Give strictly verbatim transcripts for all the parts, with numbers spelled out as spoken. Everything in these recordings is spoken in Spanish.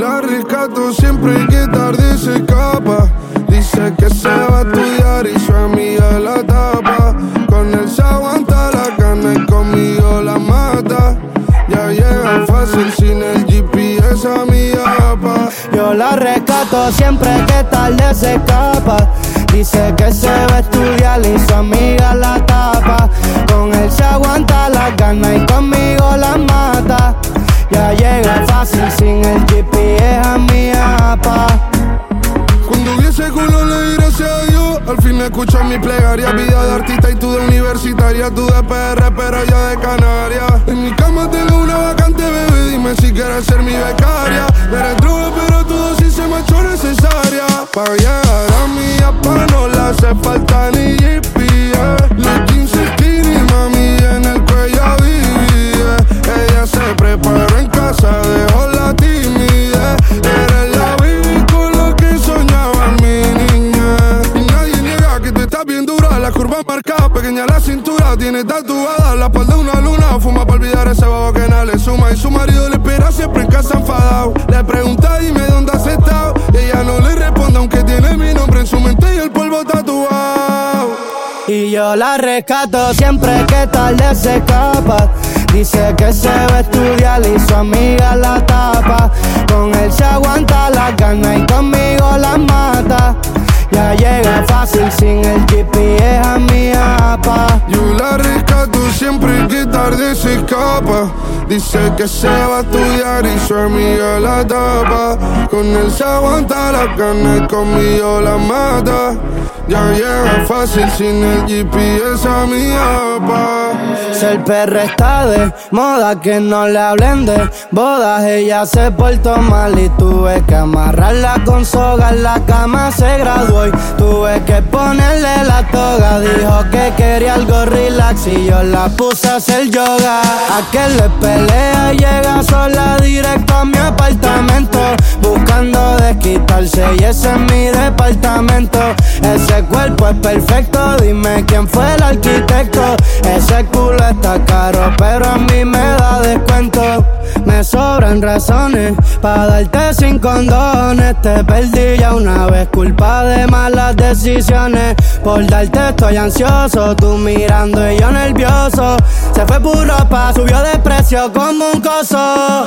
la rescato siempre que tarde se escapa. Dice que se va a estudiar y su amiga la tapa. Con él se aguanta la cana y conmigo la mata. Ya llega fácil sin el G P S a mi apa. Yo la rescato siempre que tarde se escapa. Dice que se va a estudiar y su amiga la tapa. Con él se aguanta la gana y conmigo la mata. Ya llega fácil sin el G P S a mi apa. Cuando vi ese culo le di gracias a Dios. Al fin escucho mi plegaria. Vida de artista y tú de universitaria. Tú de P R pero yo de Canarias. En mi cama tengo una vacante, bebé. Dime si quieres ser mi becaria. Eres droga pero tu dosis se me ha hecho necesaria. Pa' llegar a mi apa no le hace falta ni G P S. Los jeans skinny, mami, en el cuello divide. Ella se preparó en casa, dejó la timidez. Eres la baby con lo que soñaba mi niña. Y nadie niega que te estás bien dura. La curva marcada, pequeña la cintura. Tiene tatuada la espalda una luna. Fuma pa' olvidar ese bobo que nada le suma. Y su marido le espera siempre en casa enfadado. Le pregunta dime dónde has estado. Y ella no le responde aunque tiene mi nombre en su mente y el polvo tatuado. Y yo la rescato siempre que tarde se escapa. Dice que se va a estudiar y su amiga la tapa. Con él se aguanta la gana y conmigo la mata. Ya llega fácil sin el G P S a mi apa. Yo la rescato siempre que tarde se escapa. Dice que se va a estudiar y su amiga la tapa. Con él se aguanta la gana y conmigo la mata. Ya llega fácil sin el G P S a mi apa. Ser perra está de moda, que no le hablen de bodas. Ella se portó mal y tuve que amarrarla con soga. En la cama se graduó y tuve que ponerle la toga. Dijo que quería algo relax y yo la puse a hacer yoga. A que le pelea y llega sola directo a mi apartamento, buscando desquitarse y ese es mi departamento. Ese cuerpo es perfecto, dime quién fue el arquitecto. Ese culo está caro, pero a mí me da descuento. Me sobran razones pa' darte sin condones. Te perdí ya una vez, culpa de malas decisiones. Por darte estoy ansioso, tú mirando y yo nervioso. Se fue puro pa', subió de precio como un coso.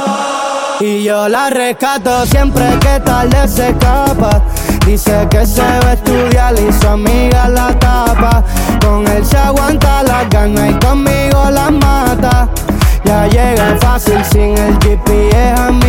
Y yo la rescato siempre que tarde se escapa. Dice que se va a estudiar y su amiga la tapa. Con él se aguanta la gana y conmigo la mata. Ya llega fácil sin el G P S a mi